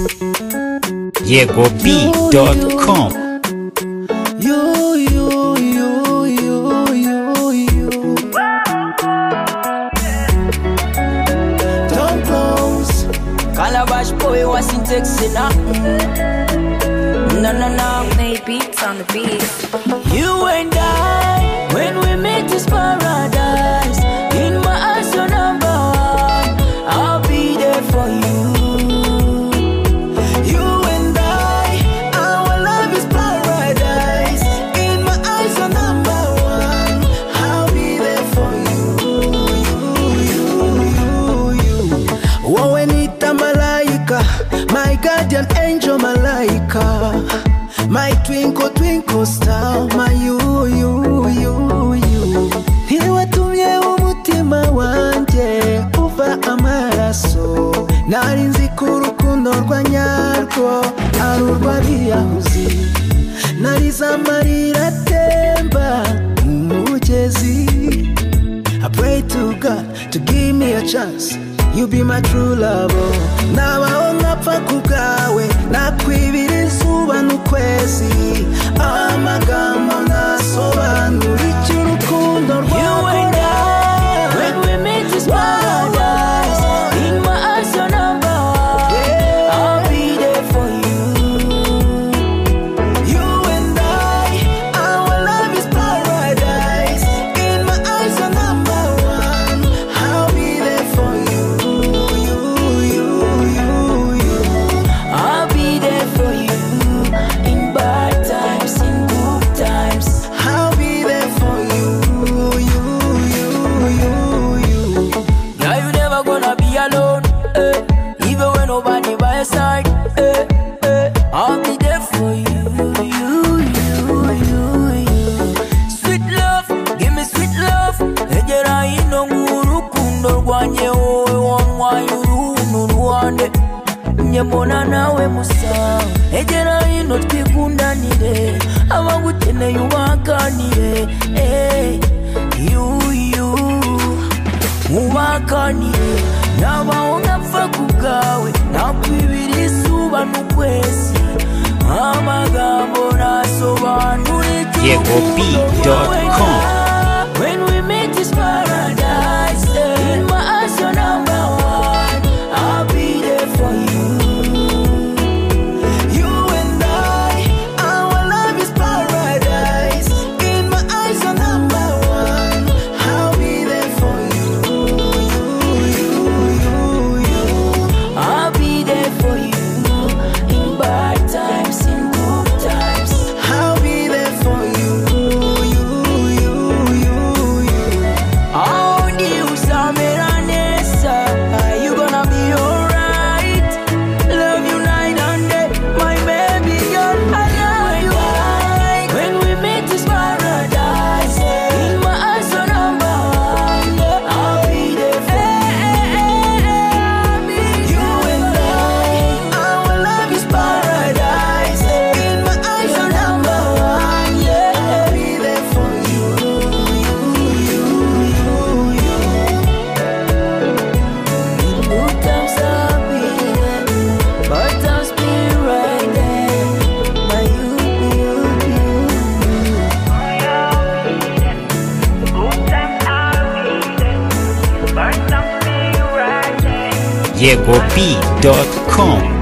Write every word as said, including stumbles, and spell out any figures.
Diego B dot com. You, you, you, you, you, you. Don't close. Calabash boy wasn't texting up. No, no, no. Made beats on the beat. You and I, when we met is paradise. In my eyes, you're number one. I'll be there for you. You and I, our love is paradise. In my eyes, you're number one. I'll be there for you. You, you, you, you. Wawenita malaika, my guardian angel malaika. My twinkle twinkle star, my you you you you. Ntiwatumye umutima wanje uva amaraso. Narinzi ko urukundo rwa nyarwo ari urw'abiyahuzi. Narize amarira atemba mu mugezi. I pray to God to give me a chance. You be my true lover. Nabaho nkapfa kubwawe, nakwibira izuba n'ukwezi. Amagambo nasobanura icyo urukundo rwakora. When we meet is paradise. In my eyes you're number one. I'll be there for you. You and I, our love is paradise. In my eyes you're number one. I'll be there for you. I'll be there for you in bad times, in good times. I'll be there for you, you, you, you, you. Yeah, you never gonna be alone, eh. Even when nobody by your side, eh, eh. I'll be there for you, you, you, you, you. Sweet love, give me sweet love. Ejera ino ngurukundo rwanye wowe wanwaye uruno rwande. Nyemona nawe musa. Ejera ino twikundanire. Abagukeneye ubaganire, eh. You, you. Ubaganire. Nabaho nkapfa kubwawe, nakwibira izuba n'ukwezi. Amagambo nasobanura icyo Diego B dot com. When we meet is paradise. In my eyes you're number one. I'll be there for you. You and I, our love is paradise. In my eyes you're number one. I'll be there for you. You, you, you. I'll be there for you. In bad times, in good times. I'll be there for you, you, you, you, you. Oh, you Sameranesa, you gonna be alright. Love you night and day, my baby girl. I love you right. When we meet is paradise. In my eyes you're number one. I'll be there for you. You and I, our love is paradise. In my eyes you're number one. Yeah, I'll be there for you, you, you, you. good times I'll be there, bad times be right there. My you, you, you. Good times I'll be there. Bad times be right there. Diego B dot com.